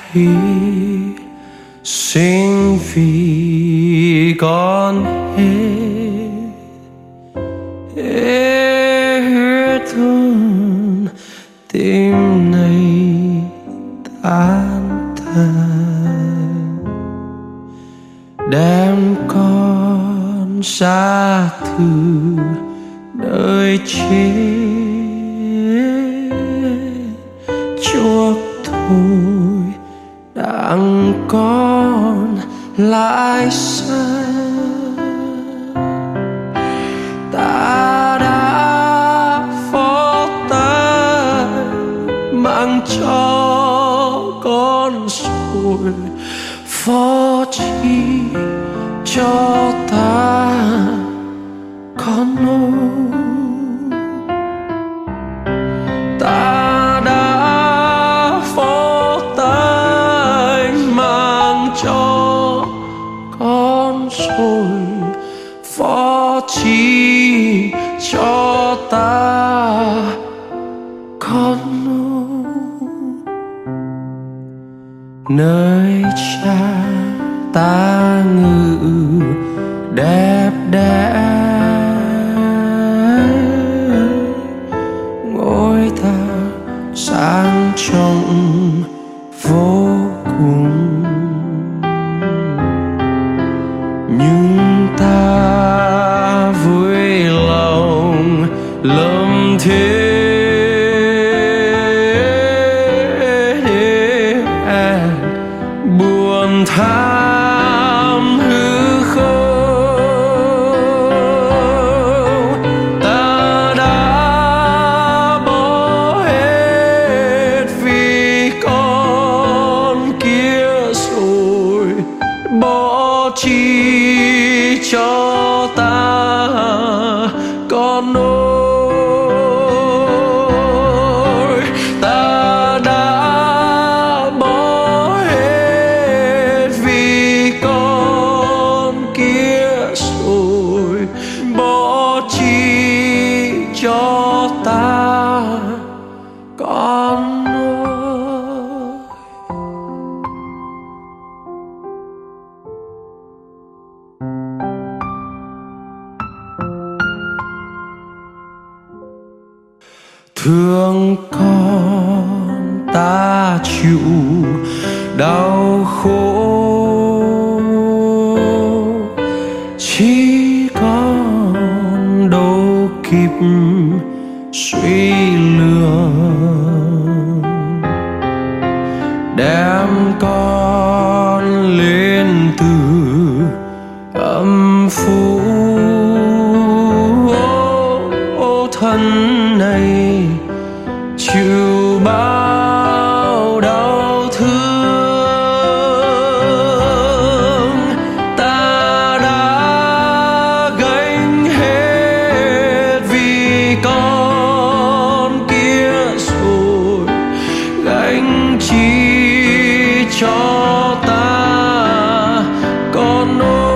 hy sinh vì con hết thương tim này tan thành đem con ra từ đời chết chuộc thôi đặng con lại xa ta đã phó tay mang cho con rồi phó chi cho ta con ơi ta đã phó tay mang cho con rồi phó chi cho ta con ơi nơi cha ta ngự đẹp đẽ ngôi ta sang trọng vô cùng nhưng ta vui lòng lâm thế buồn tham hư không ta đã bỏ hết vì con kia rồi bỏ chi cho ta con ơi ta đã bỏ hết vì con kia rồi bỏ chi cho ta con ơi. Thương con ta chịu đau khổ chỉ còn đâu kịp suy lường đem con lên từ âm phủ thân này chịu bao đau thương ta đã gánh hết vì con kia rồi gánh chi cho ta con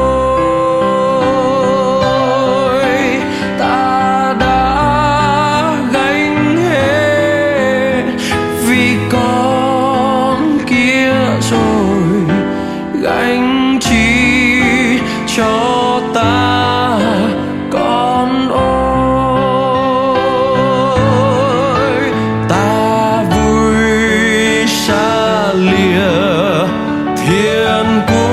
ơi ta đã gánh hết vì con kia rồi gánh chi cho ta con ơi ta vui xa lìa thiên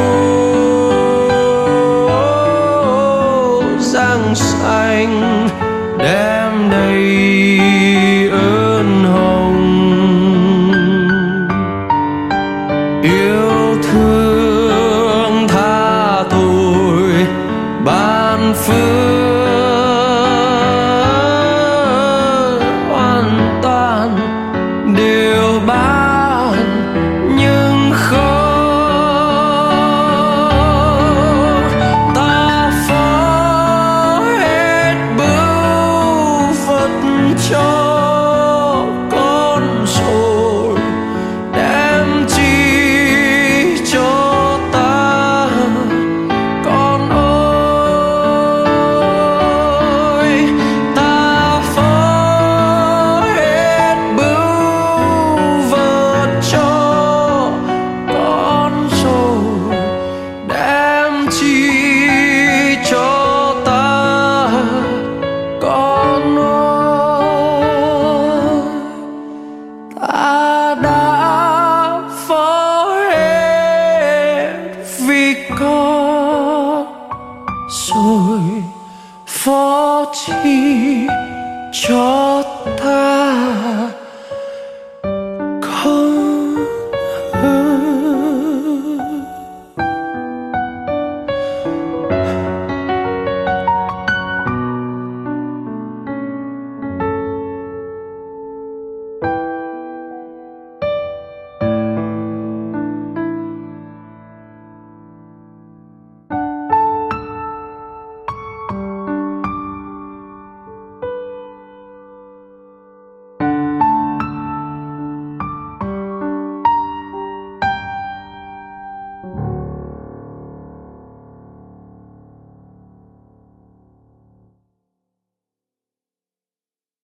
quốc giang xanh đem đầy ơn hồng yêu